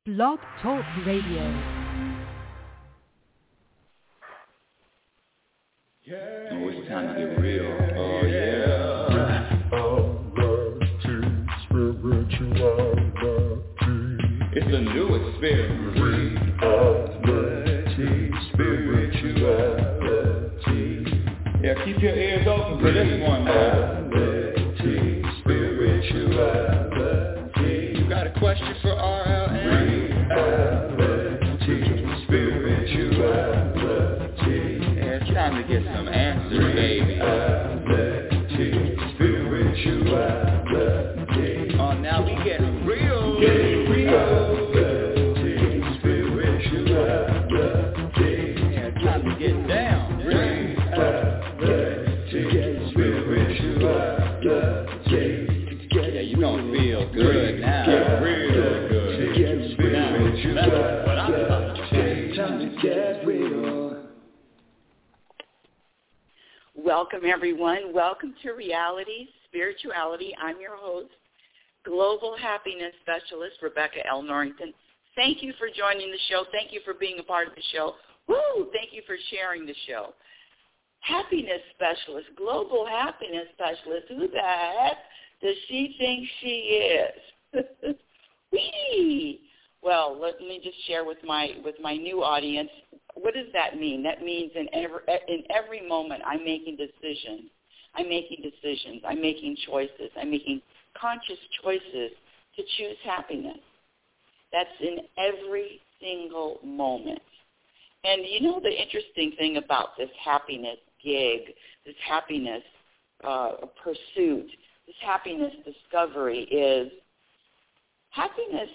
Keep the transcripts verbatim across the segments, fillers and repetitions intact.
Blog Talk Radio. Oh, it's time to get real. Oh, yeah. It's a new experience. Reality, spirituality. Yeah, keep your ears open for this one now. Reality, spirituality. You got a question for R L N? Reality, spirituality. Yeah, it's time to get some answers, baby. Reality, spirituality. Oh, now we getting real. Getting real. Reality, spirituality. Yeah, it's time to get down. Reality, spirituality. Yeah, you gonna feel good now. Real good. Now, that's what I'm talking about. Time to get real. Welcome, everyone. Welcome to Reality Spirituality. I'm your host, Global Happiness Specialist, Rebecca L. Norrington. Thank you for joining the show. Thank you for being a part of the show. Woo! Thank you for sharing the show. Happiness Specialist, Global Happiness Specialist. Who the heck does she think she is? Whee! Well, let me just share with my with my new audience. What does that mean? That means in every in every moment I'm making decisions. I'm making decisions. I'm making choices. I'm making conscious choices to choose happiness. That's in every single moment. And you know the interesting thing about this happiness gig, this happiness uh, pursuit, this happiness discovery is happiness.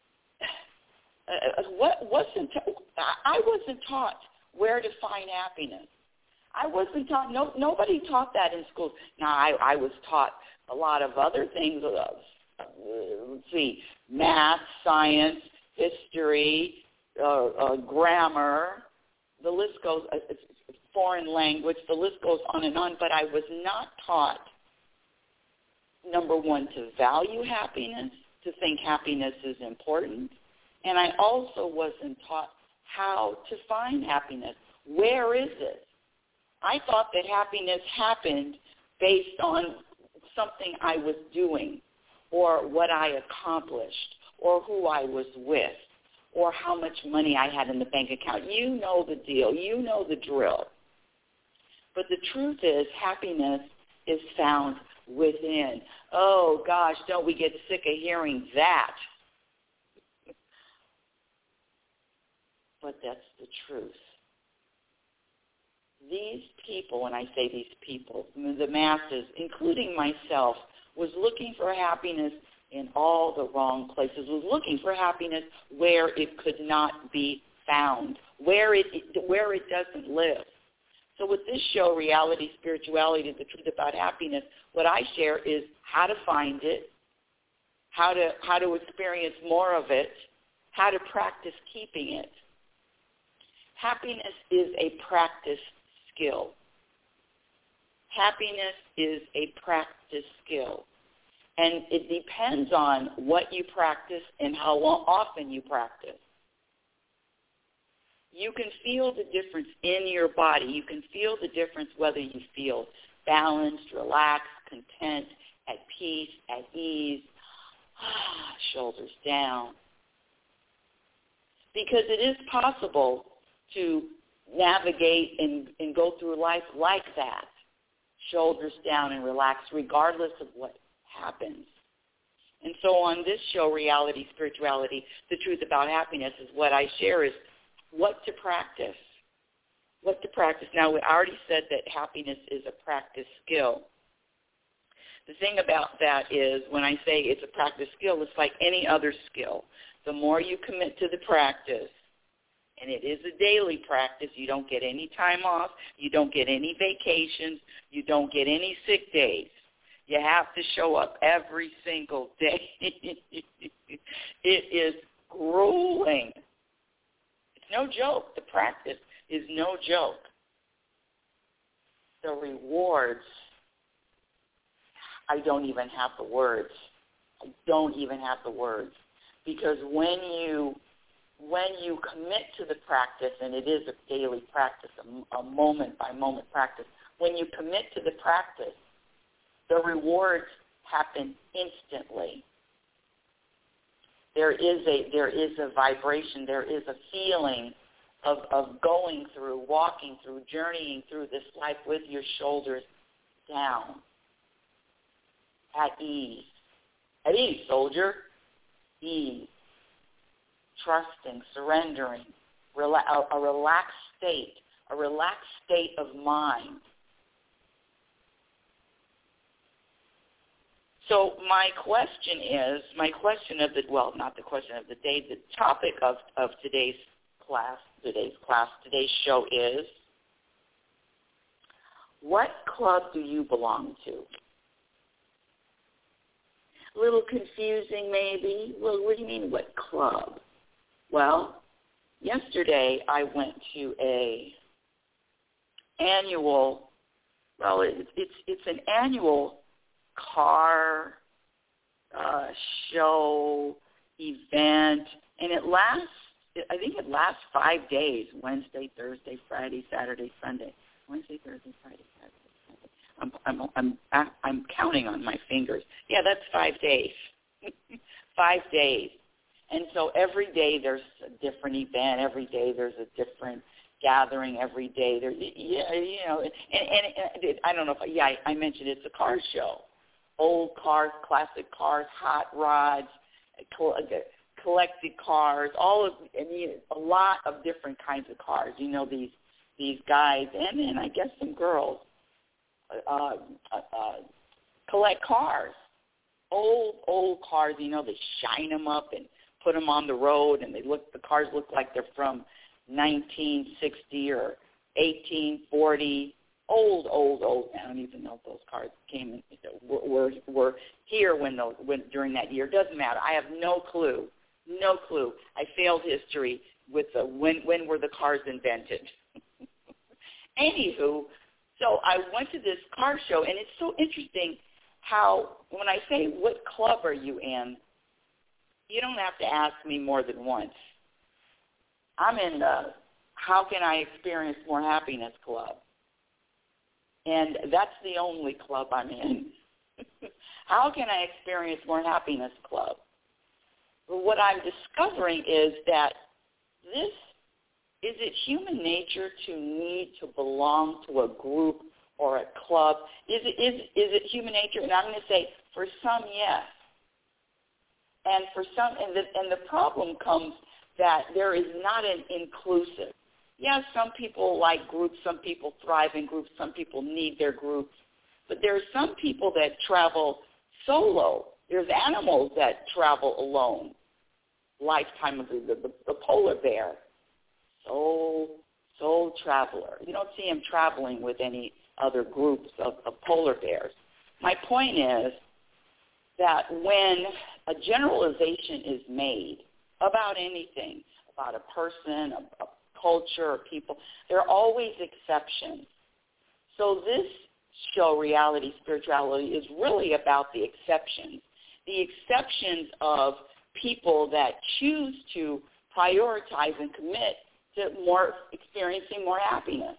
Uh, what wasn't I wasn't taught where to find happiness. I wasn't taught. No, nobody taught that in schools. Now I, I was taught a lot of other things. Uh, let's see, math, science, history, uh, uh, grammar. The list goes. Uh, foreign language. The list goes on and on. But I was not taught. Number one, to value happiness, to think happiness is important. And I also wasn't taught how to find happiness. Where is it? I thought that happiness happened based on something I was doing or what I accomplished or who I was with or how much money I had in the bank account. You know the deal. You know the drill. But the truth is happiness is found within. Oh, gosh, don't we get sick of hearing that? But that's the truth. These people, when I say these people, the masses, including myself, was looking for happiness in all the wrong places, was looking for happiness where it could not be found, where it, where it doesn't live. So with this show, Reality, Spirituality, The Truth About Happiness, what I share is how to find it, how to, how to experience more of it, how to practice keeping it. Happiness is a practice skill. Happiness is a practice skill. And it depends on what you practice and how long, often you practice. You can feel the difference in your body. You can feel the difference whether you feel balanced, relaxed, content, at peace, at ease, shoulders down. Because it is possible to navigate and, and go through life like that, shoulders down and relaxed, regardless of what happens. And so on this show, Reality, Spirituality, The Truth About Happiness, is what I share is what to practice. What to practice. Now, we already said that happiness is a practice skill. The thing about that is when I say it's a practice skill, it's like any other skill. The more you commit to the practice, and it is a daily practice. You don't get any time off. You don't get any vacations. You don't get any sick days. You have to show up every single day. It is grueling. It's no joke. The practice is no joke. The rewards, I don't even have the words. I don't even have the words. because when you when you commit to the practice, and it is a daily practice, a, a moment-by-moment practice, when you commit to the practice, the rewards happen instantly. There is a there is a vibration, there is a feeling of, of going through, walking through, journeying through this life with your shoulders down, at ease. At ease, soldier. Ease. Trusting, surrendering, rela- a, a relaxed state, a relaxed state of mind. So my question is, my question of the, well, not the question of the day, the topic of, of today's class, today's class, today's show is, what club do you belong to? A little confusing maybe. Well, what do you mean, what club? Well, yesterday I went to a annual, well, it, it's it's an annual car uh, show event, and it lasts, I think it lasts five days, Wednesday, Thursday, Friday, Saturday, Sunday. Wednesday, Thursday, Friday, Saturday, Sunday. I'm, I'm, I'm, I'm counting on my fingers. Yeah, that's five days. Five days. And so every day there's a different event. Every day there's a different gathering. Every day there's, yeah, you know, and, and, and I don't know if, yeah, I, I mentioned it's a car show. Old cars, classic cars, hot rods, collected cars, all of, I mean, a lot of different kinds of cars. You know, these these guys, and then I guess some girls, uh, uh, uh, collect cars. Old, old cars, you know, they shine them up and put them on the road, and they look, the cars look like they're from nineteen sixty or eighteen forty. Old, old, old. I don't even know if those cars came in, were, were were here when those when during that year. Doesn't matter. I have no clue, no clue. I failed history with the when when were the cars invented. Anywho, so I went to this car show, and it's so interesting how when I say what club are you in, you don't have to ask me more than once. I'm in the How Can I Experience More Happiness club. And that's the only club I'm in. How Can I Experience More Happiness club? Well, what I'm discovering is that this, is it human nature to need to belong to a group or a club? Is it, is, is it human nature? And I'm going to say, for some, yes. And for some, and the, and the problem comes that there is not an inclusive. Yes, some people like groups, some people thrive in groups, some people need their groups. But there are some people that travel solo. There's animals that travel alone. Lifetime of the, the, the polar bear. Soul, soul traveler. You don't see him traveling with any other groups of, of polar bears. My point is that when a generalization is made about anything, about a person, a, a culture, or people, there are always exceptions. So this show, Reality Spirituality, is really about the exceptions, the exceptions of people that choose to prioritize and commit to more experiencing more happiness.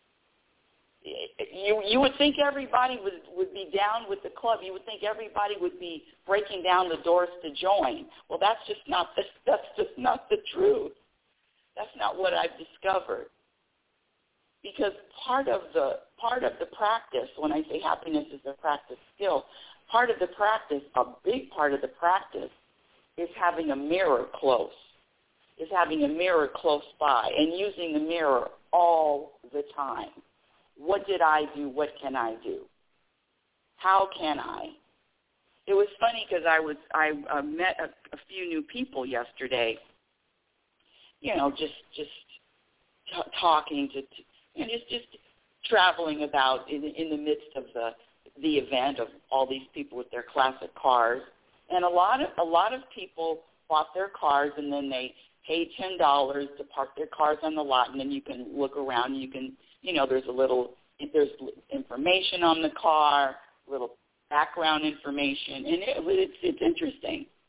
You you would think everybody would, would be down with the club. You would think everybody would be breaking down the doors to join. Well, that's just not the, that's just not the truth. That's not what I've discovered. Because part of the part of the practice, when I say happiness is a practice skill, part of the practice, a big part of the practice, is having a mirror close, is having a mirror close by and using the mirror all the time. What did I do? What can I do? How can I? It was funny because I was I uh, met a, a few new people yesterday. You know, just just t- talking to, to you know, just just traveling about in, in the midst of the the event of all these people with their classic cars, and a lot of a lot of people bought their cars and then they paid ten dollars to park their cars on the lot, and then you can look around. And you can you know there's a little there's information on the car, little background information, and it, it's it's interesting.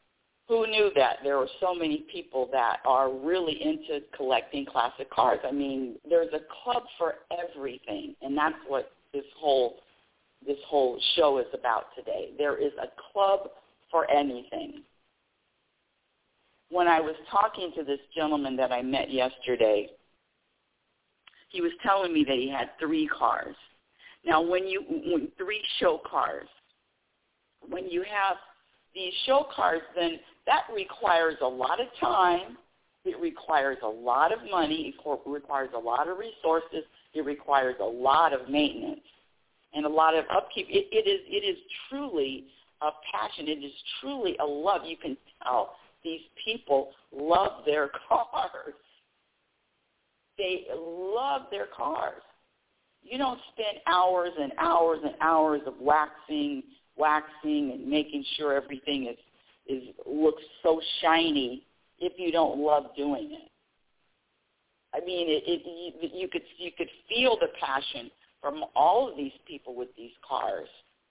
who knew that there were so many people that are really into collecting classic cars? I mean, there's a club for everything, and that's what this whole this whole show is about today. There is a club for anything. When I was talking to this gentleman that I met yesterday, he was telling me that he had three cars. Now, when you when three show cars, when you have these show cars, then that requires a lot of time. It requires a lot of money. It requires a lot of resources. It requires a lot of maintenance and a lot of upkeep. It, it is it is truly a passion. It is truly a love. You can tell these people love their cars. They love their cars. You don't spend hours and hours and hours of waxing, waxing, and making sure everything is, is looks so shiny if you don't love doing it. I mean, it, it, you, you could you could feel the passion from all of these people with these cars.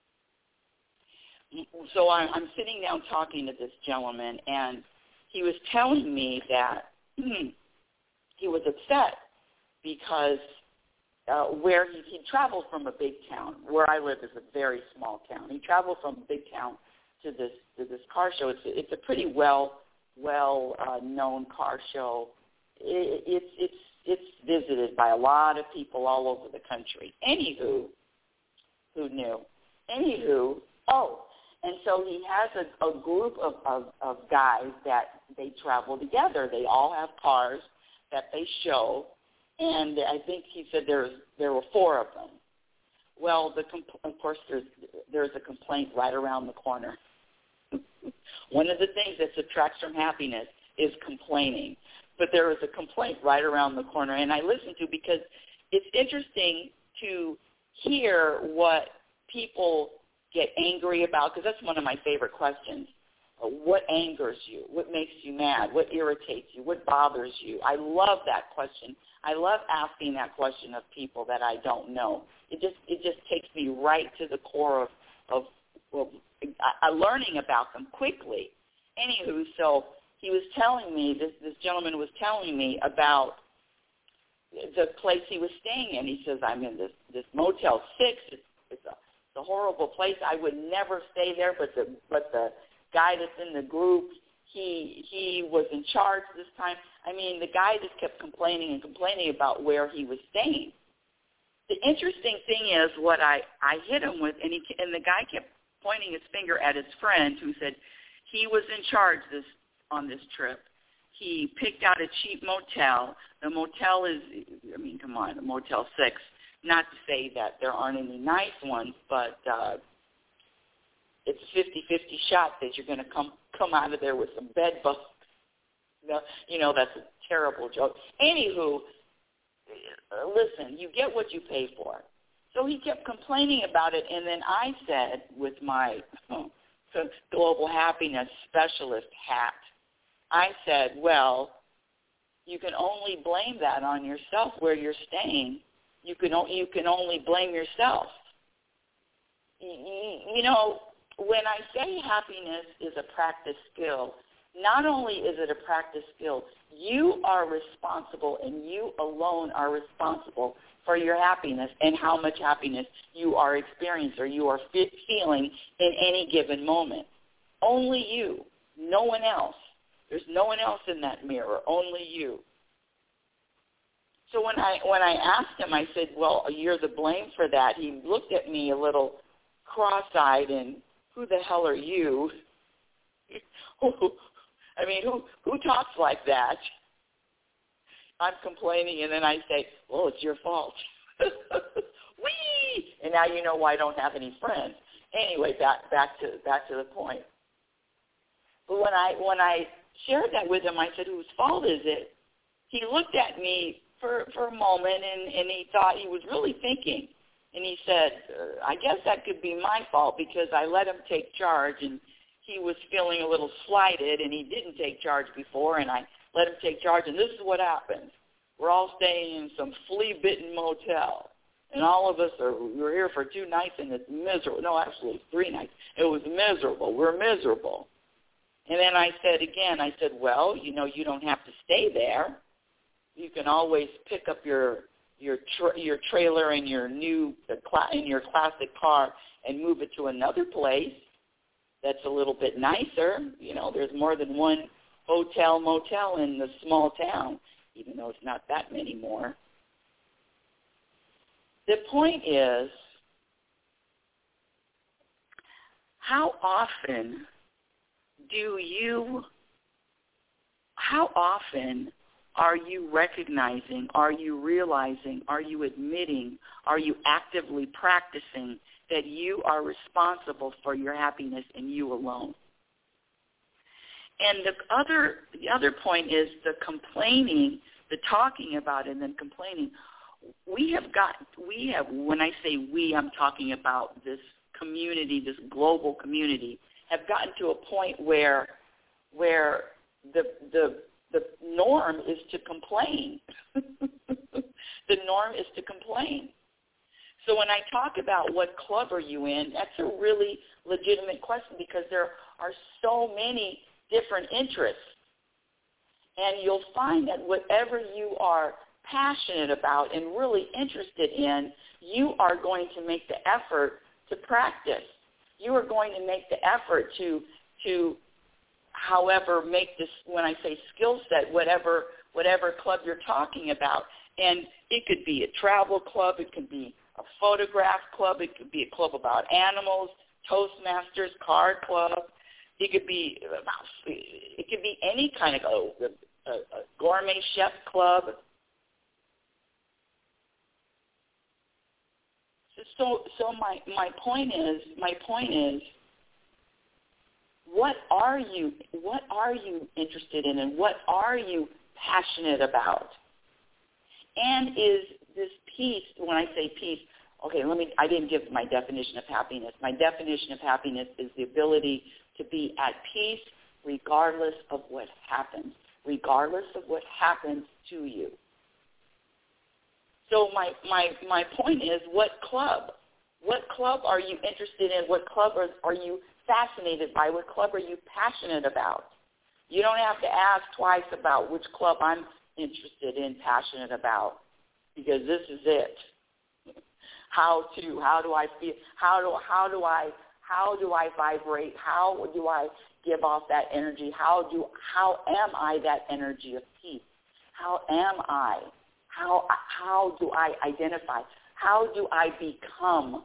So I'm, I'm sitting down talking to this gentleman, and he was telling me that hmm, he was upset because uh, where he, he traveled from a big town. Where I live is a very small town. He traveled from a big town to this to this car show. It's it's a pretty well well uh, known car show. It, it's it's it's visited by a lot of people all over the country. Anywho, who knew? Anywho, oh. And so he has a, a group of, of, of guys that they travel together. They all have cars that they show, and I think he said there was, there were four of them. Well, the compl- of course, there's there's a complaint right around the corner. One of the things that subtracts from happiness is complaining. But there is a complaint right around the corner, and I listen to because it's interesting to hear what people get angry about, because that's one of my favorite questions. Uh, what angers you? What makes you mad? What irritates you? What bothers you? I love that question. I love asking that question of people that I don't know. It just it just takes me right to the core of of, of uh, learning about them quickly. Anywho, so he was telling me, this this gentleman was telling me about the place he was staying in. He says, I'm in this this Motel six. It's, it's a It's a horrible place. I would never stay there, but the but the guy that's in the group, he he was in charge this time. I mean, the guy just kept complaining and complaining about where he was staying. The interesting thing is what I, I hit him with, and he and the guy kept pointing his finger at his friend who said he was in charge this on this trip. He picked out a cheap motel. The motel is, I mean, come on, the Motel six. Not to say that there aren't any nice ones, but uh, it's a fifty-fifty shot that you're going to come come out of there with some bed bugs. You know, that's a terrible joke. Anywho, listen, you get what you pay for. So he kept complaining about it, and then I said with my oh, global happiness specialist hat, I said, well, you can only blame that on yourself where you're staying. You can you can only blame yourself. You know, when I say happiness is a practice skill, not only is it a practice skill, you are responsible, and you alone are responsible for your happiness and how much happiness you are experiencing or you are feeling in any given moment. Only you, no one else. There's no one else in that mirror, only you. So when I when I asked him, I said, well, you're the blame for that. He looked at me a little cross-eyed and, who the hell are you? I mean, who who talks like that? I'm complaining, and then I say, well, it's your fault. Whee! And now you know why I don't have any friends. Anyway, back back to back to the point. But when I when I shared that with him, I said, whose fault is it? He looked at me for, for a moment, and, and he thought he was really thinking. And he said, uh, I guess that could be my fault because I let him take charge, and he was feeling a little slighted, and he didn't take charge before, and I let him take charge. And this is what happens. We're all staying in some flea-bitten motel, and all of us are, we're here for two nights, and it's miserable. No, actually, three nights. It was miserable. We're miserable. And then I said again, I said, well, you know, you don't have to stay there. You can always pick up your your tra- your trailer and your new in your classic car and move it to another place that's a little bit nicer. You know, there's more than one hotel, motel in the small town, even though it's not that many more. The point is, how often do you, how often are you recognizing, are you realizing, are you admitting, are you actively practicing that you are responsible for your happiness and you alone? And the other, the other point is the complaining, the talking about it and then complaining. We have got, we have, when I say we, I'm talking about this community, this global community, have gotten to a point where, where the the the norm is to complain. The norm is to complain. So when I talk about what club are you in, that's a really legitimate question because there are so many different interests. And you'll find that whatever you are passionate about and really interested in, you are going to make the effort to practice. You are going to make the effort to, to, however, make this, when I say skill set, whatever, whatever club you're talking about. And it could be a travel club, it could be a photograph club, it could be a club about animals, Toastmasters, card club. It could be, it could be any kind of a, a, a gourmet chef club. So, so my, my point is, my point is, what are you, what are you interested in, and what are you passionate about? And is this peace? When I say peace, okay, let me. I didn't give my definition of happiness. My definition of happiness is the ability to be at peace, regardless of what happens, regardless of what happens to you. So my, my, my point is, what club? What club are you interested in? What club are, are you fascinated by? What club are you passionate about? You don't have to ask twice about which club I'm interested in, passionate about, because this is it. How to, how do I feel, how do, how do I, how do I vibrate? How do I give off that energy? How do, how am I that energy of peace? How am I? How, how do I identify? How do I become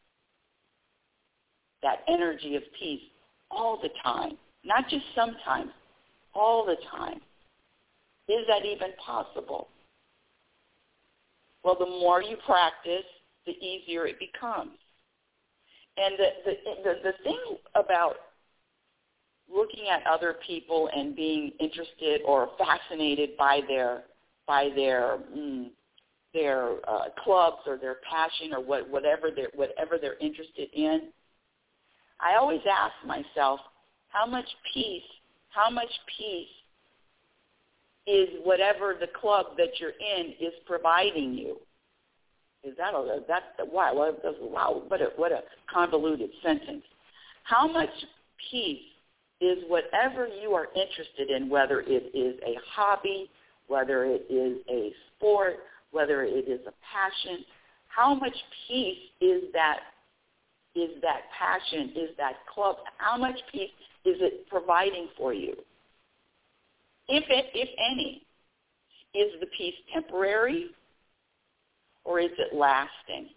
that energy of peace all the time? Not just sometimes, all the time. Is that even possible? Well, the more you practice, the easier it becomes. And the, the, the, the thing about looking at other people and being interested or fascinated by their by their mm, their uh, clubs or their passion or what, whatever they're whatever they're interested in, I always ask myself, how much peace, how much peace is whatever the club that you're in is providing you? Is that a that's wow? Wow! What a what a convoluted sentence. How much peace is whatever you are interested in, whether it is a hobby, whether it is a sport, whether it is a passion, how much peace is that, is that passion, is that club, how much peace is it providing for you? If it, if any, is the peace temporary or is it lasting?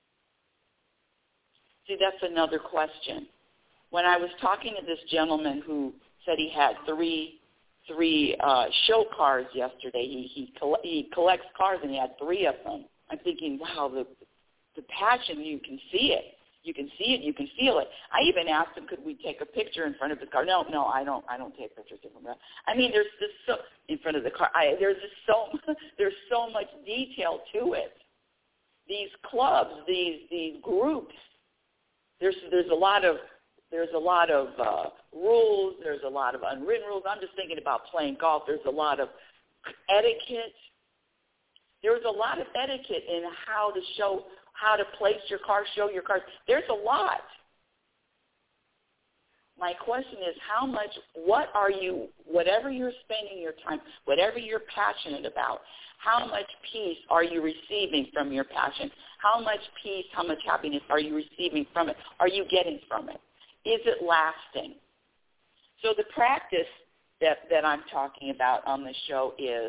See, that's another question. When I was talking to this gentleman who said he had three three uh, show cars yesterday. He he, coll- he collects cars, and he had three of them. I'm thinking, wow, the the passion, you can see it. You can see it. You can feel it. I even asked him, could we take a picture in front of the car? No, no, I don't. I don't take pictures in front of the I mean, there's just so in front of the car. I, there's just so there's so much detail to it. These clubs, these these groups. There's there's a lot of There's a lot of uh, rules. There's a lot of unwritten rules. I'm just thinking about playing golf. There's a lot of etiquette. There's a lot of etiquette in how to show, how to place your car, show your car. There's a lot. my question is how much, what are you, whatever you're spending your time, whatever you're passionate about, how much peace are you receiving from your passion? How much peace, how much happiness are you receiving from it? Are you getting from it? Is it lasting? So the practice that, that I'm talking about on the show is,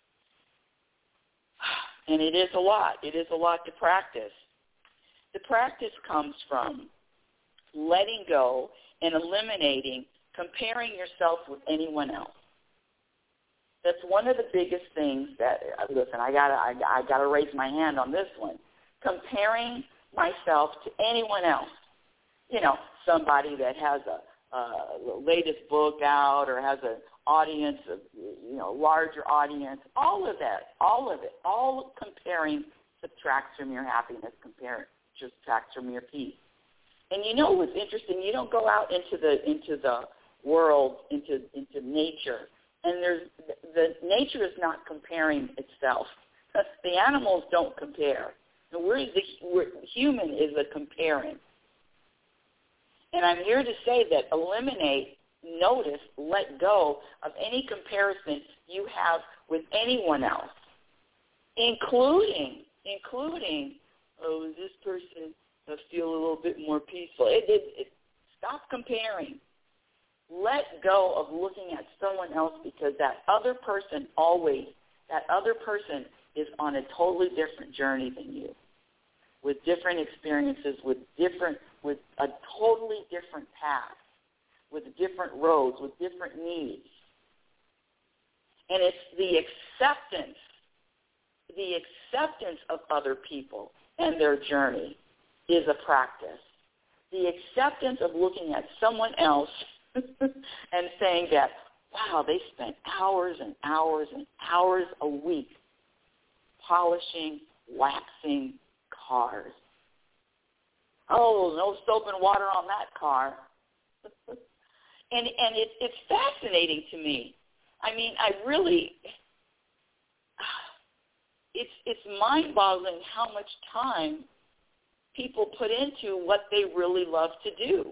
and it is a lot, it is a lot to practice. The practice comes from letting go and eliminating comparing yourself with anyone else. That's one of the biggest things that, listen, I gotta, I, I gotta raise my hand on this one. Comparing myself to anyone else. You know, somebody that has a, a latest book out or has an audience, of, you know, larger audience, all of that, all of it, all comparing subtracts from your happiness, comparing subtracts from your peace. And you know what's interesting? You don't go out into the into the world, into into nature, and there's the nature is not comparing itself. The animals don't compare. And we're the we're, human is a comparing. And I'm here to say that eliminate, notice, let go of any comparison you have with anyone else, including including oh, is this person I feel a little bit more peaceful. It, it, it, stop comparing. Let go of looking at someone else because that other person always, that other person is on a totally different journey than you, with different experiences, with different, with a totally different path, with different roads, with different needs. And it's the acceptance, the acceptance of other people and their journey is a practice. The acceptance of looking at someone else and saying that, wow, they spent hours and hours and hours a week polishing, waxing cars. Oh, no soap and water on that car. and and it, it's fascinating to me. I mean, I really, it's it's mind-boggling how much time people put into what they really love to do.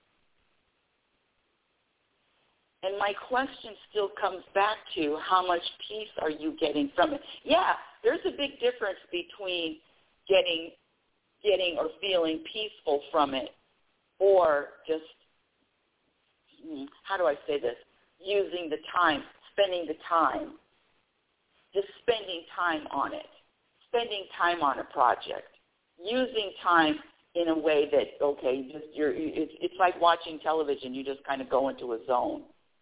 And my question still comes back to how much peace are you getting from it? Yeah, there's a big difference between getting getting or feeling peaceful from it or just, how do I say this, using the time, spending the time, just spending time on it, spending time on a project. Using time in a way that, okay, just you're, it's, it's like watching television. You just kind of go into a zone.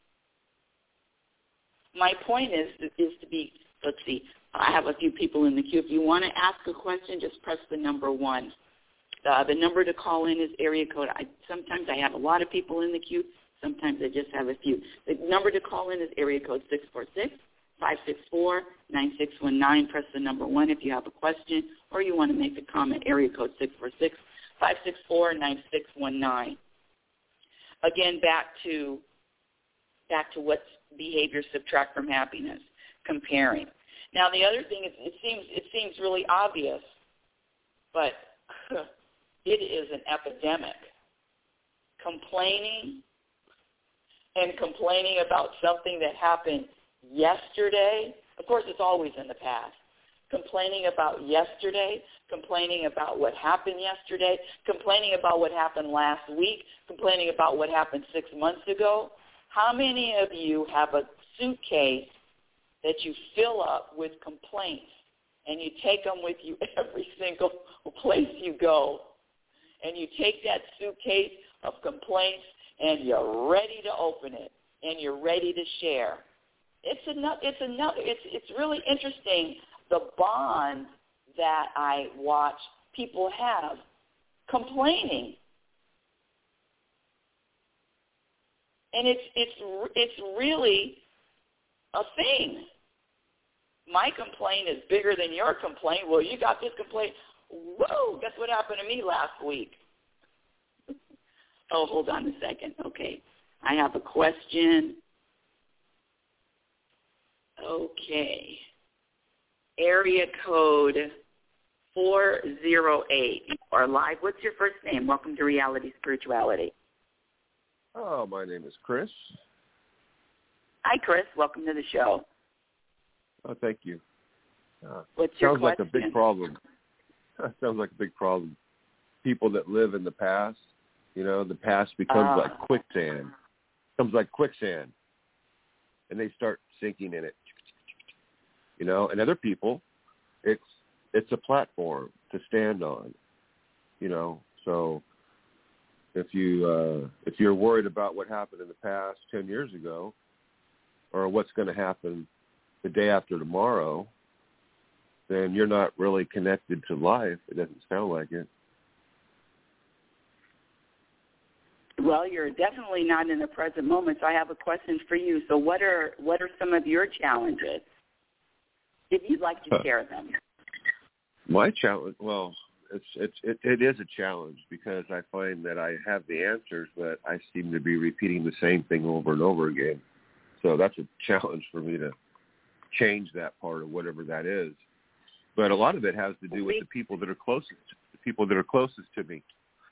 My point is is to be, let's see, I have a few people in the queue. If you want to ask a question, just press the number one. Uh, the number to call in is area code. I, sometimes I have a lot of people in the queue. Sometimes I just have a few. The number to call in is area code six four six, five six four, nine six one nine. Press the number one if you have a question or you want to make a comment. Area code six four six, five six four, nine six one nine. Again, back to back to what behaviors subtract from happiness, comparing. Now, the other thing is it seems it seems really obvious, but it is an epidemic. Complaining and complaining about something that happened yesterday. Of course, it's always in the past. Complaining about yesterday, complaining about what happened yesterday, complaining about what happened last week, complaining about what happened six months ago. How many of you have a suitcase that you fill up with complaints and you take them with you every single place you go? And you take that suitcase of complaints and you're ready to open it and you're ready to share. It's another. It's another. It's it's really interesting the bond that I watch people have complaining, and it's it's it's really a thing. My complaint is bigger than your complaint. Well, you got this complaint. Whoa! Guess what happened to me last week? Oh, hold on a second. Okay, I have a question. Okay. Area code four oh eight. You are live. What's your first name? Welcome to Reality Spirituality. Oh, my name is Chris. Hi, Chris. Welcome to the show. Oh, thank you. Uh, What's your sounds question? like a big problem. Sounds like a big problem. People that live in the past, you know, the past becomes uh, like quicksand. Becomes like quicksand. And they start sinking in it. You know, and other people, it's it's a platform to stand on. You know, so if you uh, if you're worried about what happened in the past ten years ago, or what's going to happen the day after tomorrow, then you're not really connected to life. It doesn't sound like it. Well, you're definitely not in the present moment. So I have a question for you. So what are what are some of your challenges, if you'd like to share them? My challenge, well, it's it's it, it is a challenge because I find that I have the answers, but I seem to be repeating the same thing over and over again. So that's a challenge for me to change that part of whatever that is. But a lot of it has to do with the people that are closest, the people that are closest to me.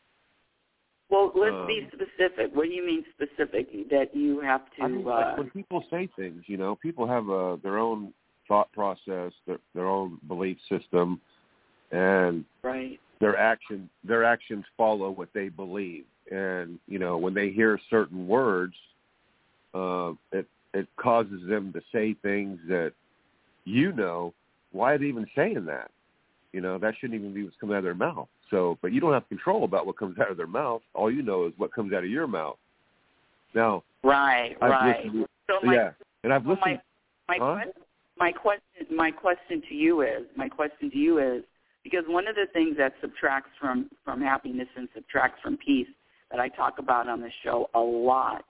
Well, let's um, be specific. What do you mean specific? That you have to... I mean, uh, like when people say things, you know, people have uh, their own thought process, their, their own belief system, and right. their action, their actions follow what they believe. And, you know, when they hear certain words, uh, it, it causes them to say things that, you know, why are they even saying that? You know, that shouldn't even be what's coming out of their mouth. So, but you don't have control about what comes out of their mouth. All you know is what comes out of your mouth. Now, right, I've right. listened, so my, yeah, and I've so listened. My, my, huh? question, my question, my question to you is, my question to you is, because one of the things that subtracts from from happiness and subtracts from peace that I talk about on the show a lot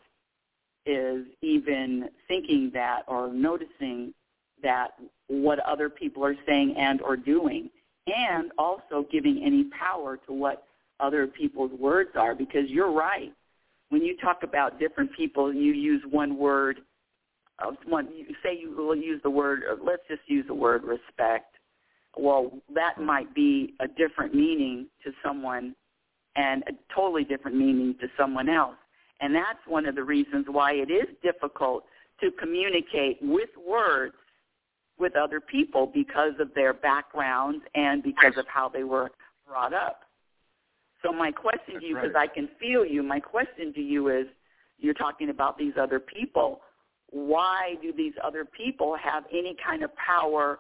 is even thinking that or noticing that what other people are saying and or doing, and also giving any power to what other people's words are, because you're right. When you talk about different people, you use one word. Uh, one, you say you will use the word, let's just use the word respect. Well, that might be a different meaning to someone and a totally different meaning to someone else. And that's one of the reasons why it is difficult to communicate with words with other people, because of their backgrounds and because of how they were brought up. So my question to you, because I can feel you, my question to you is, you're talking about these other people. Why do these other people have any kind of power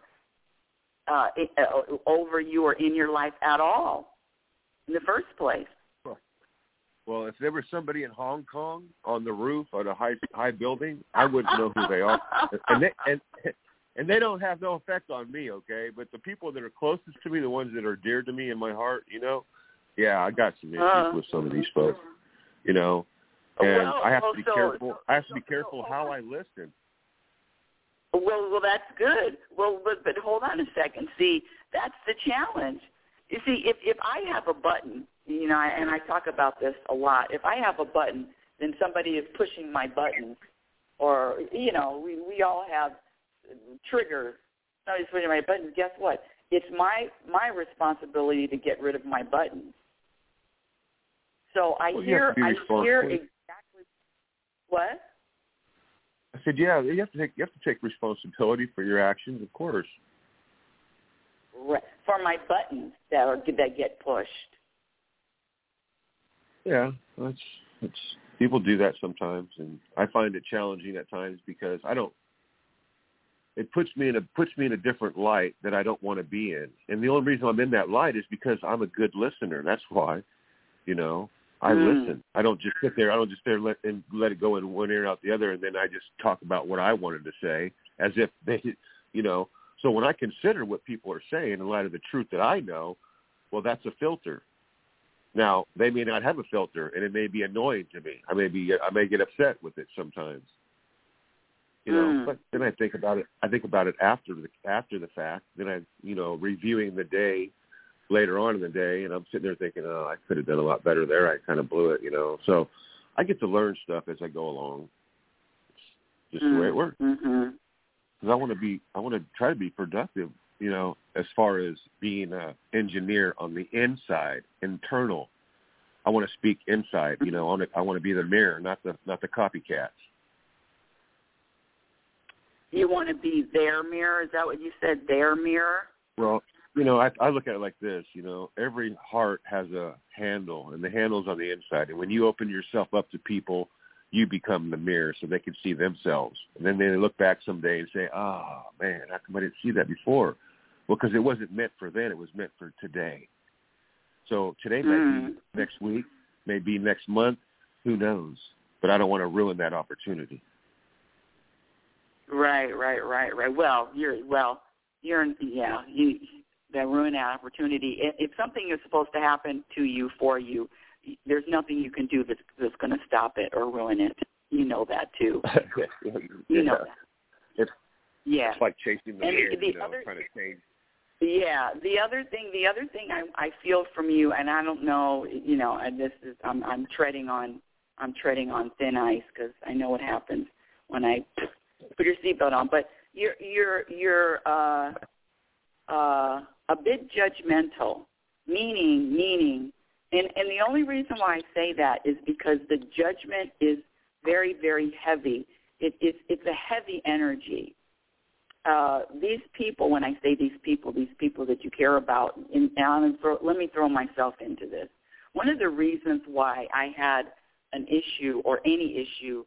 uh, over you or in your life at all in the first place? Well, if there was somebody in Hong Kong on the roof of a high high building, I wouldn't know who they are. And they, and, and they don't have no effect on me, okay? But the people that are closest to me, the ones that are dear to me in my heart, you know, yeah, I got some issues uh, with some of these folks, you know. And well, I have well, to be so, careful. So, I have to be so, careful so, how I listen. Well, well, that's good. Well, but but hold on a second. See, that's the challenge. You see, if if I have a button, you know, and I talk about this a lot. If I have a button, then somebody is pushing my button, or you know, we we all have triggers. Somebody's pushing my buttons. Guess what? It's my my responsibility to get rid of my buttons. So I well, hear I hear exactly what. I said, yeah, you have to take you have to take responsibility for your actions, of course. Right. For my buttons that are that get pushed. Yeah, that's that's people do that sometimes, and I find it challenging at times because I don't. It puts me in a puts me in a different light that I don't want to be in, and the only reason I'm in that light is because I'm a good listener. That's why, you know. I mm. listen. I don't just sit there. I don't just sit there and let, and let it go in one ear and out the other, and then I just talk about what I wanted to say as if they, you know. So when I consider what people are saying in light of the truth that I know, well, that's a filter. Now, they may not have a filter, and it may be annoying to me. I may be, I may get upset with it sometimes, you know. Mm. But then I think about it. I think about it after the after the fact. Then I, you know, reviewing the day later on in the day, and I'm sitting there thinking, oh, I could have done a lot better there. I kind of blew it, you know. So I get to learn stuff as I go along. It's just mm-hmm. the way it works. Because mm-hmm. I want to be, I want to try to be productive, you know, as far as being an engineer on the inside, internal. I want to speak inside. You know, I want to, I want to be the mirror, not the not the copycats. You want to be their mirror? Is that what you said? Their mirror? Well, you know, I, I look at it like this. You know, every heart has a handle, and the handle's on the inside. And when you open yourself up to people, you become the mirror so they can see themselves. And then they look back someday and say, oh, man, how come I didn't see that before? Well, because it wasn't meant for then. It was meant for today. So today might mm. be next week, maybe next month. Who knows? But I don't want to ruin that opportunity. Right, right, right, right. Well, you're, well, you're, yeah, you, that ruin that opportunity. If, if something is supposed to happen to you, for you, there's nothing you can do that's, that's going to stop it or ruin it. You know that too. yeah. You know that. It's, yeah. It's like chasing the and wind, the, you know, other, trying to change. Yeah. The other thing, the other thing I, I feel from you, and I don't know, you know, and this is, I'm, I'm treading on, I'm treading on thin ice because I know what happens when I put your seatbelt on. But you're, you're, you're uh, uh, a bit judgmental, meaning, meaning. And, and the only reason why I say that is because the judgment is very, very heavy. It, it's, it's a heavy energy. Uh, these people, when I say these people, these people that you care about, and, and throw, let me throw myself into this. One of the reasons why I had an issue or any issue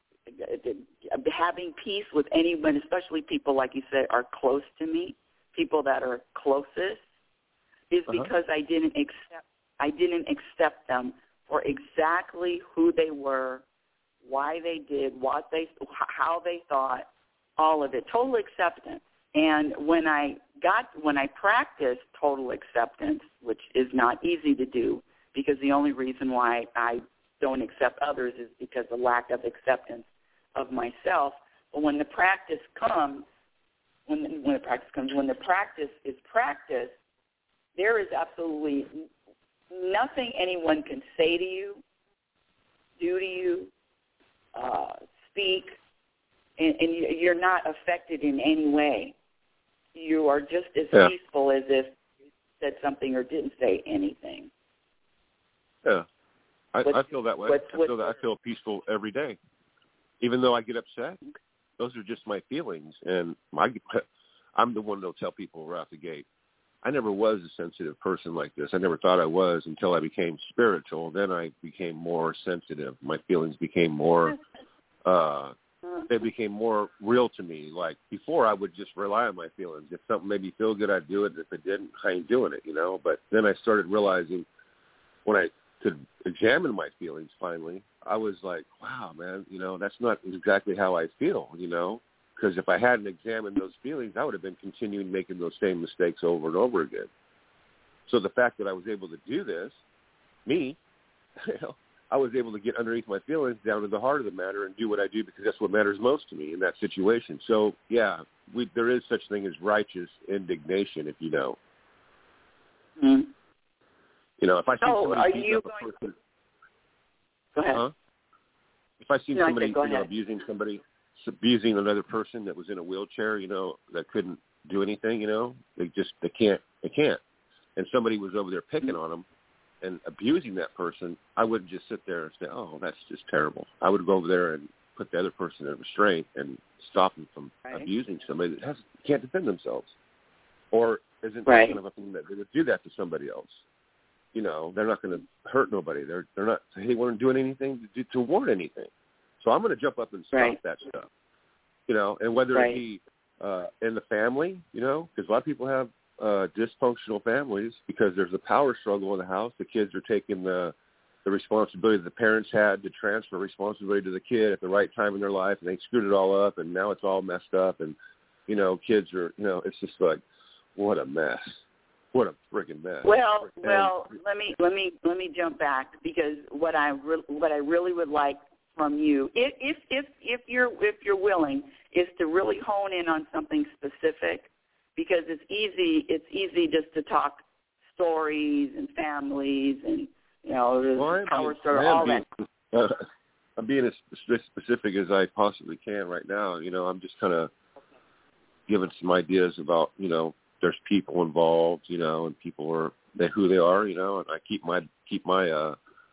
having peace with anyone, especially people, like you said, are close to me, people that are closest, is uh-huh. because I didn't accept I didn't accept them for exactly who they were, why they did, what they, how they thought, all of it, total acceptance. And when I got, when I practiced total acceptance, which is not easy to do, because the only reason why I don't accept others is because of lack of acceptance of myself. But when the practice comes, when the, when the practice comes, when the practice is practiced, there is absolutely nothing anyone can say to you, do to you, uh, speak, and, and you're not affected in any way. You are just as yeah. peaceful as if you said something or didn't say anything. Yeah, I, What's, I feel that way. What's, I what's, feel that I feel peaceful every day, even though I get upset. Those are just my feelings, and my I'm the one that'll tell people right out the gate. I never was a sensitive person like this. I never thought I was until I became spiritual. Then I became more sensitive. My feelings became more, uh, they became more real to me. Like before, I would just rely on my feelings. If something made me feel good, I'd do it. If it didn't, I ain't doing it, you know. But then I started realizing when I could examine my feelings finally, I was like, wow, man, you know, that's not exactly how I feel, you know. Because if I hadn't examined those feelings, I would have been continuing making those same mistakes over and over again. So the fact that I was able to do this, me, you know, I was able to get underneath my feelings down to the heart of the matter and do what I do because that's what matters most to me in that situation. So, yeah, we, there is such thing as righteous indignation, if you know. Mm-hmm. You know, if I see so somebody beating up going... a person, go ahead. huh? If I see no, somebody I said, go you know, ahead. abusing somebody, abusing another person that was in a wheelchair, you know, that couldn't do anything, you know, they just they can't they can't. And somebody was over there picking on them and abusing that person, I wouldn't just sit there and say, oh, that's just terrible. I would go over there and put the other person in restraint and stop them from right. abusing somebody that has, can't defend themselves or isn't right. kind of a thing that they would do that to somebody else. You know, they're not going to hurt nobody. They're they're not. They weren't doing anything to do, to warrant anything. So I'm going to jump up and stop right. that stuff. You know, and whether right. it be uh, in the family, you know, because a lot of people have uh, dysfunctional families because there's a power struggle in the house. The kids are taking the the responsibility that the parents had to transfer responsibility to the kid at the right time in their life, and they screwed it all up, and now it's all messed up. And you know, kids are, you know, it's just like, what a mess. What a friggin' mess. Well, and, well, let me let me let me jump back because what I re- what I really would like from you, if if if if you're if you're willing, is to really hone in on something specific, because it's easy it's easy just to talk stories and families and you know well, power story, all being, that. Uh, I'm being as specific as I possibly can right now. You know, I'm just kind of giving some ideas about, you know, there's people involved, you know, and people are they who they are, you know, and I keep my keep my uh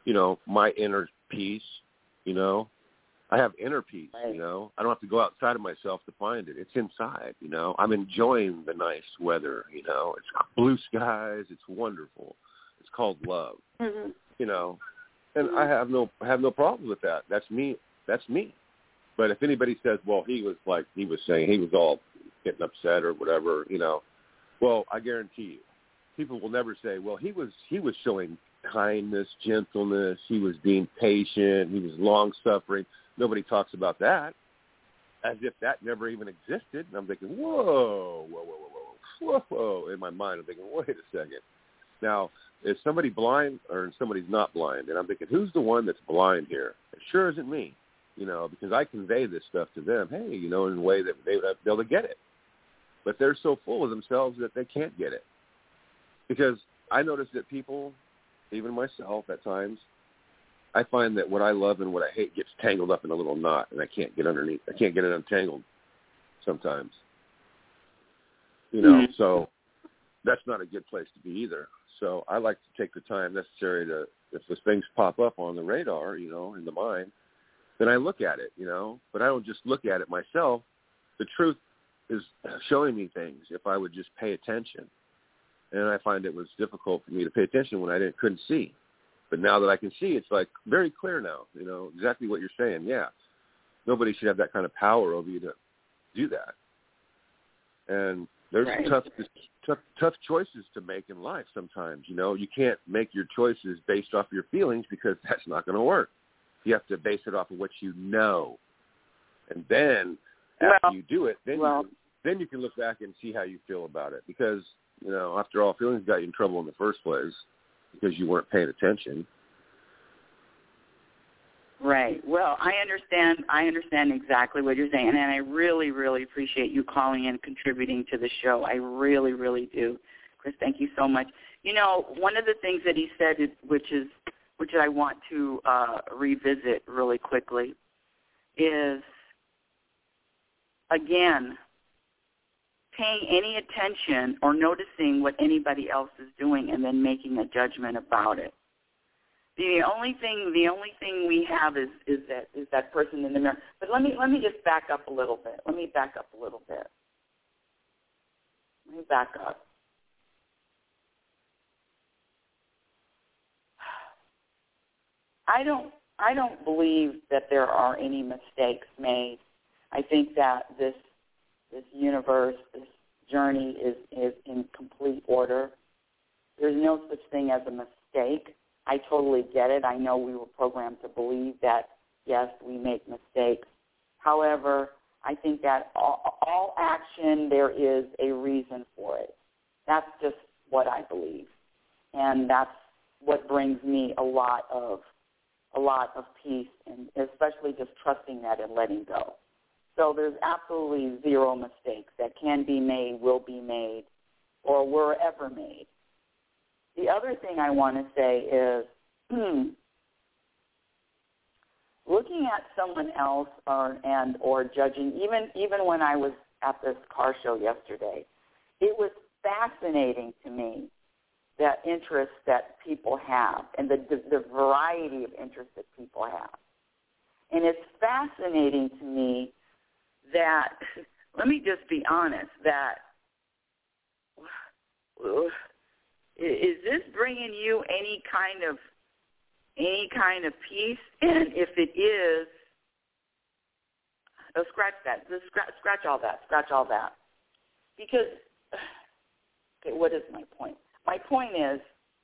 you know, my inner peace, you know. I have inner peace, right. you know. I don't have to go outside of myself to find it. It's inside, you know. I'm enjoying the nice weather, you know. It's blue skies. It's wonderful. It's called love, mm-hmm. you know. And I have no I have no problem with that. That's me. That's me. But if anybody says, well, he was like he was saying, he was all getting upset or whatever, you know, well, I guarantee you, people will never say, well, he was he was showing kindness, gentleness. He was being patient. He was long-suffering. Nobody talks about that as if that never even existed. And I'm thinking, whoa, whoa, whoa, whoa, whoa, whoa. In my mind, I'm thinking, wait a second. Now, is somebody blind or somebody's not blind? And I'm thinking, who's the one that's blind here? It sure isn't me, you know, because I convey this stuff to them, hey, you know, in a way that they would be able to get it. But they're so full of themselves that they can't get it. Because I notice that people, even myself at times, I find that what I love and what I hate gets tangled up in a little knot, and I can't get underneath. I can't get it untangled sometimes. You know, mm-hmm. So that's not a good place to be either. So I like to take the time necessary to, if those things pop up on the radar, you know, in the mind, then I look at it, you know. But I don't just look at it myself. The truth is showing me things if I would just pay attention. And I find it was difficult for me to pay attention when I didn't couldn't see. But now that I can see, it's like very clear now, you know, exactly what you're saying. Yeah, nobody should have that kind of power over you to do that. And there's right. tough, tough, tough choices to make in life sometimes. You know, you can't make your choices based off your feelings because that's not going to work. You have to base it off of what you know. And then after well, you do it, then well, you can, then you can look back and see how you feel about it. Because, you know, after all, feelings got you in trouble in the first place because you weren't paying attention. Right. Well, I understand. I understand exactly what you're saying, and I really, really appreciate you calling and contributing to the show. I really, really do. Chris, thank you so much. You know, one of the things that he said, is, which is, which I want to uh, revisit really quickly, is, again, paying any attention or noticing what anybody else is doing and then making a judgment about it. The only thing, the only thing we have is, is that is that person in the mirror. But let me let me just back up a little bit. Let me back up a little bit. Let me back up. I don't I don't believe that there are any mistakes made. I think that this this universe, this journey is, is in complete order. There's no such thing as a mistake. I totally get it. I know we were programmed to believe that, yes, we make mistakes. However, I think that all, all action, there is a reason for it. That's just what I believe. And that's what brings me a lot of a lot of peace, and especially just trusting that and letting go. So there's absolutely zero mistakes that can be made, will be made, or were ever made. The other thing I want to say is, hmm, looking at someone else or, and or judging, even even when I was at this car show yesterday, it was fascinating to me the interest that people have and the, the, the variety of interests that people have. And it's fascinating to me that, let me just be honest, that is this bringing you any kind of any kind of peace? And if it is, oh, scratch that. Just scratch, scratch all that. Scratch all that. Because, okay, what is my point? My point is,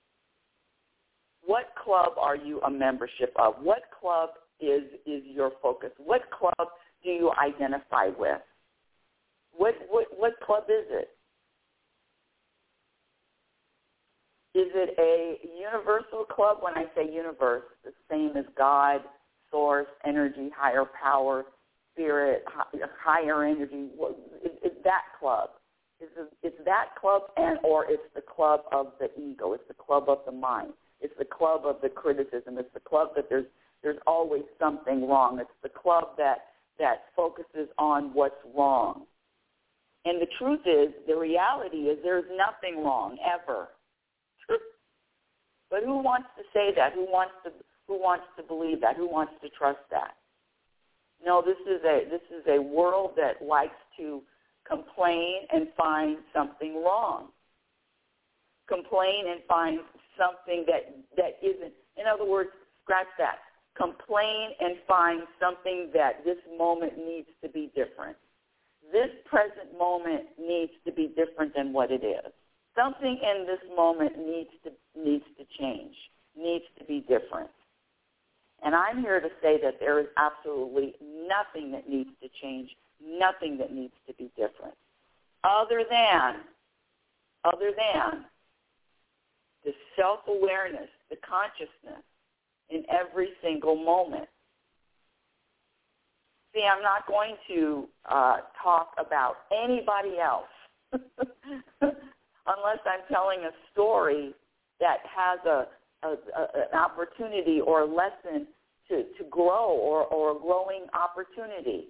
what club are you a membership of? What club is is your focus? What club do you identify with? What what what club is it? Is it a universal club? When I say universe, the same as God, source, energy, higher power, spirit, higher energy. It's that club. It's that club, and or it's the club of the ego. It's the club of the mind. It's the club of the criticism. It's the club that there's there's always something wrong. It's the club that that focuses on what's wrong. And the truth is, the reality is there's nothing wrong, ever. But who wants to say that? Who wants to Who wants to believe that? Who wants to trust that? No, this is a this is a world that likes to complain and find something wrong. Complain and find something that, that isn't. In other words, scratch that. Complain and find something that this moment needs to be different. This present moment needs to be different than what it is. Something in this moment needs to needs to change, needs to be different. And I'm here to say that there is absolutely nothing that needs to change, nothing that needs to be different, other than, other than the self-awareness, the consciousness in every single moment. See, I'm not going to uh, talk about anybody else unless I'm telling a story that has a, a, a an opportunity or a lesson to, to grow or, or a growing opportunity.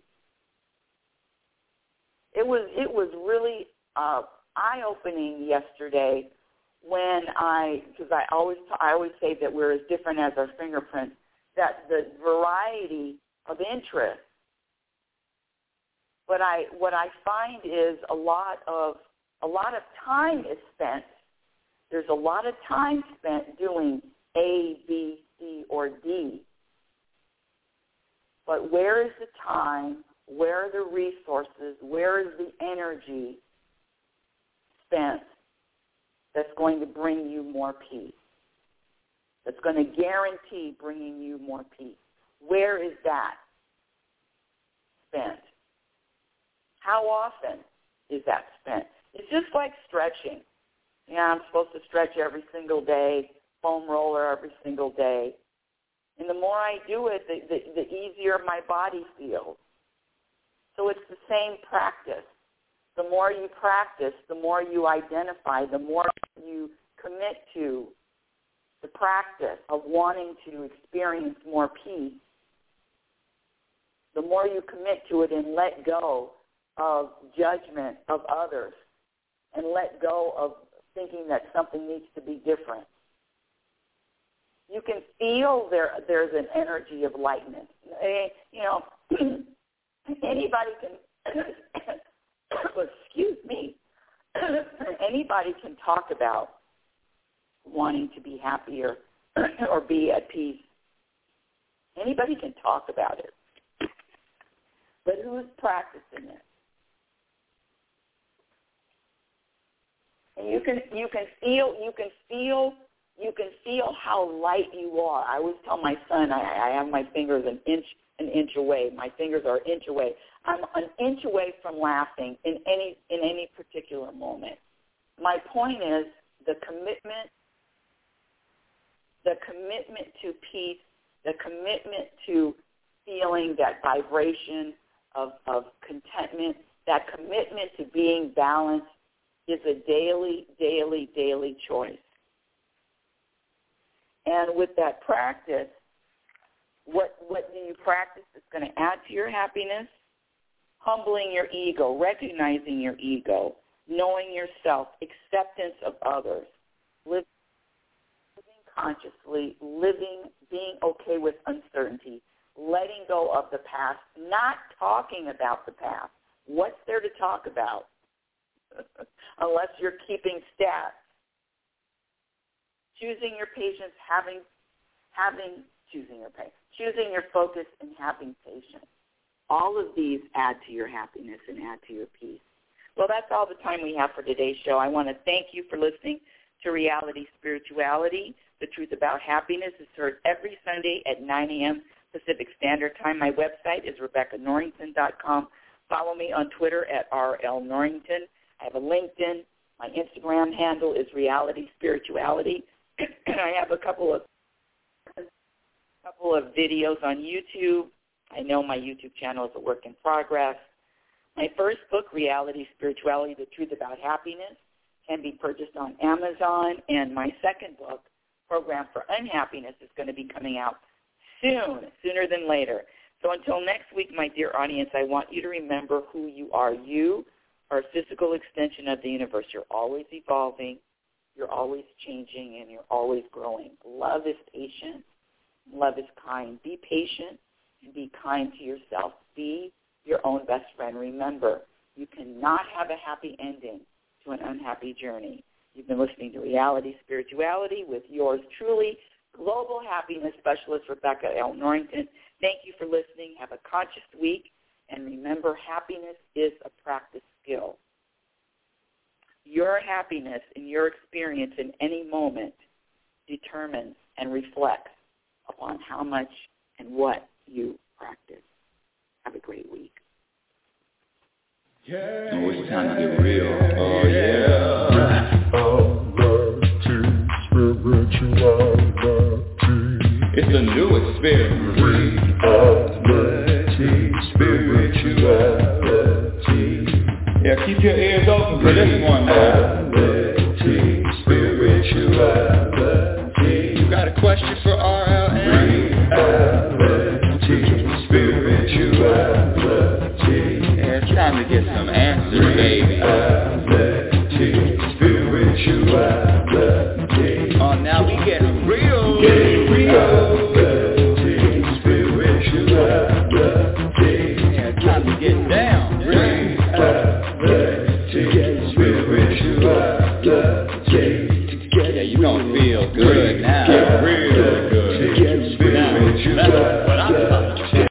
It was it was really uh, eye-opening yesterday when I, because I always I always say that we're as different as our fingerprints, that the variety of interest. But I what I find is a lot of a lot of time is spent. There's a lot of time spent doing A, B, C, or D. But where is the time? Where are the resources? Where is the energy spent that's going to bring you more peace? That's going to guarantee bringing you more peace. Where is that spent? How often is that spent? It's just like stretching. Yeah, I'm supposed to stretch every single day, foam roller every single day. And the more I do it, the, the, the easier my body feels. So it's the same practice. The more you practice, the more you identify, the more you commit to the practice of wanting to experience more peace, the more you commit to it and let go of judgment of others and let go of thinking that something needs to be different. You can feel there there's an energy of lightness. You know, anybody can, excuse me, anybody can talk about wanting to be happier or be at peace. Anybody can talk about it. But who's practicing it? And you can you can feel you can feel you can feel how light you are. I always tell my son I, I have my fingers an inch an inch away. My fingers are an inch away. I'm an inch away from laughing in any in any particular moment. My point is the commitment, the commitment to peace, the commitment to feeling that vibration of, of contentment, that commitment to being balanced is a daily, daily, daily choice. And with that practice, what what do you practice that's going to add to your happiness? Humbling your ego, recognizing your ego, knowing yourself, acceptance of others, living consciously, living, being okay with uncertainty, letting go of the past, not talking about the past. What's there to talk about? Unless you're keeping stats. Choosing your patience, having, having, choosing your patience, choosing your focus and having patience. All of these add to your happiness and add to your peace. Well, that's all the time we have for today's show. I want to thank you for listening to Reality Spirituality. The Truth About Happiness is heard every Sunday at nine a.m. Pacific Standard Time. My website is rebecca norrington dot com. Follow me on Twitter at R L Norrington. I have a LinkedIn. My Instagram handle is Reality Spirituality. I have a couple of a couple of videos on YouTube. I know my YouTube channel is a work in progress. My first book, Reality Spirituality, The Truth About Happiness, can be purchased on Amazon. And my second book, Program for Unhappiness, is going to be coming out soon, sooner than later. So until next week, my dear audience, I want you to remember who you are. You are a physical extension of the universe. You're always evolving, you're always changing, and you're always growing. Love is patient. Love is kind. Be patient and be kind to yourself. Be your own best friend. Remember, you cannot have a happy ending to an unhappy journey. You've been listening to Reality Spirituality with yours truly, Global Happiness Specialist Rebecca L. Norrington. Thank you for listening. Have a conscious week. And remember, happiness is a practice skill. Your happiness in your experience in any moment determines and reflects upon how much and what you practice. Have a great week. Yeah, oh, it's time to get real. Oh, yeah. It's a new experience. Reality, spirituality. Yeah, keep your ears open for this one, man. Reality, spirituality. You got a question for R L N? Reality, spirituality. Yeah, it's time to get some answers, baby. Reality, spirituality. Oh, now we getting real. Getting real. Reality, spirituality. Yeah, it's time to get down. Reality, spirituality. Yeah, you gonna feel good now. Get real good. Now,